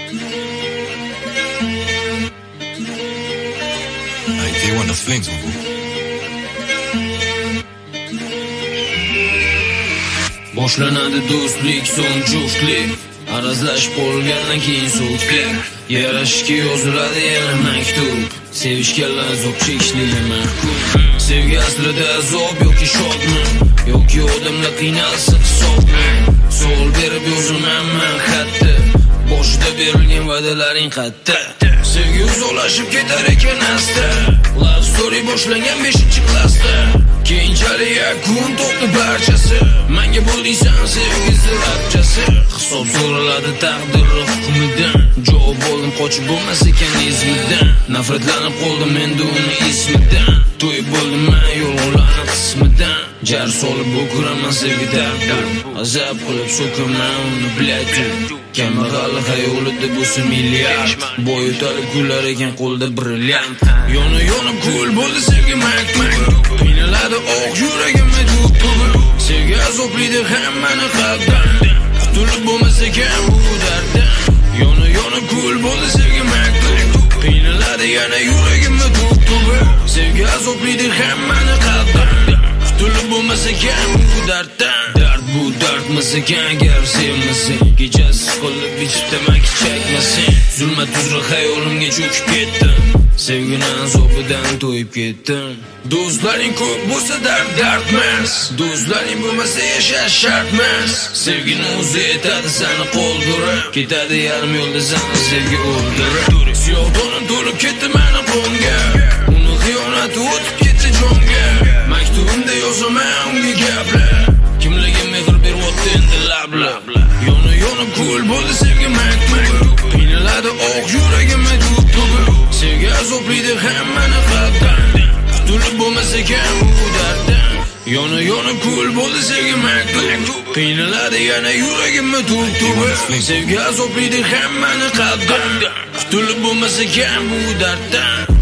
K1 the Flings, my boy. Boshlanadi do'stlik, so'ng jo'shlik, arazlash bo'lgandan keyin so'zlik, yarashishga yoziladi yana maktub, sevishganlar azob chekishligi mahkum. Sevgi aslida azob yoki shodmi, yoki odamlar qiynalsa hisobmi? Savol berib yozaman men xatda, boshida berilgan va'dalaring qatta. Sevgi uzoqlashib ketar ekan asta, love story boshlangan 5-klassda, keyinchalik yakun topdi barchasi. Menga bo'ldingsan sevgi zirabchasi, hisob so'raladi taqdir hukmidan. Javob oldim qochib bo'lmas ekan izmidan, nafratlanib qoldim endi uni ismidan. To'yib bo'ldim men yolg'onlarni qismidan, jar solib o'kiraman sevgi darddan, azab qilib so'kaman uni bilakun. Kambag'al xayolida bo'lsa milliard, boy o'talib kular ekan qo'lda brilliant. Yonib kul bo'ldi sevgi maktubi, qiynaladi oq yuragim tubi. Sevgi azobliydi hammani qalbdan, qutulib bo'lmas ekan bu darddan. Yonib kul bo'ldi sevgi maktubi, qiynaladi yana yuragim tubi. Sevgi azobliydi hammani qalbdan, qutulib bo'lmas ekan bu darddan. Dard bu dardmas ekan agar sevmasang, kechasi qilib ichib tamaki chekmasang. Zulmat uzra xayolimga cho'kib ketdim, sevgini azobidan to'yib ketdim. Do'stlaring ko'p bo'lsa dardmas, do'stlaring bo'lmasa yashash shartmas. Sevgini o'zi yetadi seni qoldirib, ketadi yarim yo'lda seni sevgi o'ldirib. Siyohdonim to'lib ketdi meni qonga, uni xiyonati o'tib ketdi jonga. Maktubimda yozaman unga gaplar, kimligim mehr beryapti endi lablab. Yonib kul bo'ldi sevgi maktubi, qiynaladi oq yuragim tubi. Sevgi azobliydi hammani qalbdan, qutulib bo'lmas ekan bu darddan. Yonib kul bo'ldi sevgi maktubi, qiynaladi yana yuragim tubi. Sevgi azobliydi hammani qalbdan, qutulib bo'lmas ekan bu darddan.